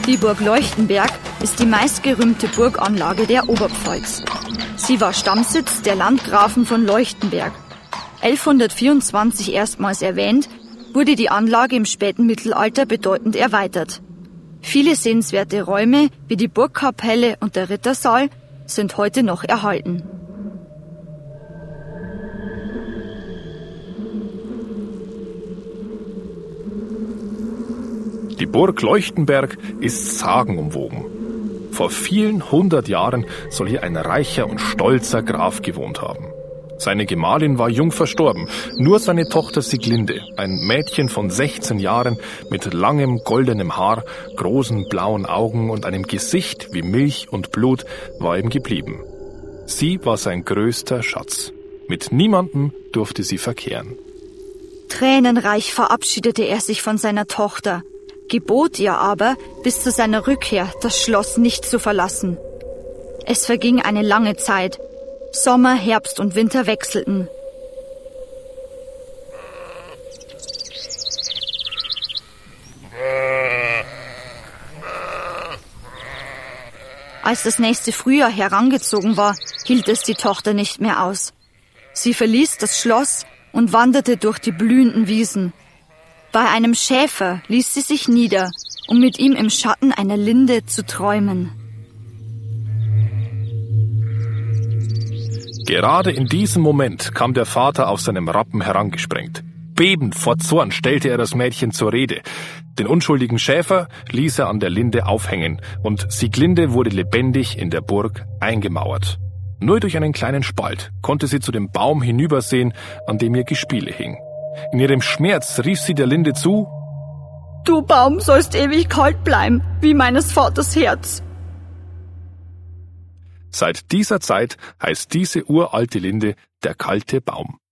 Die Burg Leuchtenberg ist die meistgerühmte Burganlage der Oberpfalz. Sie war Stammsitz der Landgrafen von Leuchtenberg. 1124 erstmals erwähnt, wurde die Anlage im späten Mittelalter bedeutend erweitert. Viele sehenswerte Räume, wie die Burgkapelle und der Rittersaal, sind heute noch erhalten. Die Burg Leuchtenberg ist sagenumwoben. Vor vielen hundert Jahren soll hier ein reicher und stolzer Graf gewohnt haben. Seine Gemahlin war jung verstorben. Nur seine Tochter Sieglinde, ein Mädchen von 16 Jahren mit langem goldenem Haar, großen blauen Augen und einem Gesicht wie Milch und Blut, war ihm geblieben. Sie war sein größter Schatz. Mit niemandem durfte sie verkehren. Tränenreich verabschiedete er sich von seiner Tochter, gebot ihr aber, bis zu seiner Rückkehr das Schloss nicht zu verlassen. Es verging eine lange Zeit. Sommer, Herbst und Winter wechselten. Als das nächste Frühjahr herangezogen war, hielt es die Tochter nicht mehr aus. Sie verließ das Schloss und wanderte durch die blühenden Wiesen. Bei einem Schäfer ließ sie sich nieder, um mit ihm im Schatten einer Linde zu träumen. Gerade in diesem Moment kam der Vater auf seinem Rappen herangesprengt. Bebend vor Zorn stellte er das Mädchen zur Rede. Den unschuldigen Schäfer ließ er an der Linde aufhängen und Sieglinde wurde lebendig in der Burg eingemauert. Nur durch einen kleinen Spalt konnte sie zu dem Baum hinübersehen, an dem ihr Gespiele hing. In ihrem Schmerz rief sie der Linde zu: »Du Baum sollst ewig kalt bleiben, wie meines Vaters Herz.« Seit dieser Zeit heißt diese uralte Linde der kalte Baum.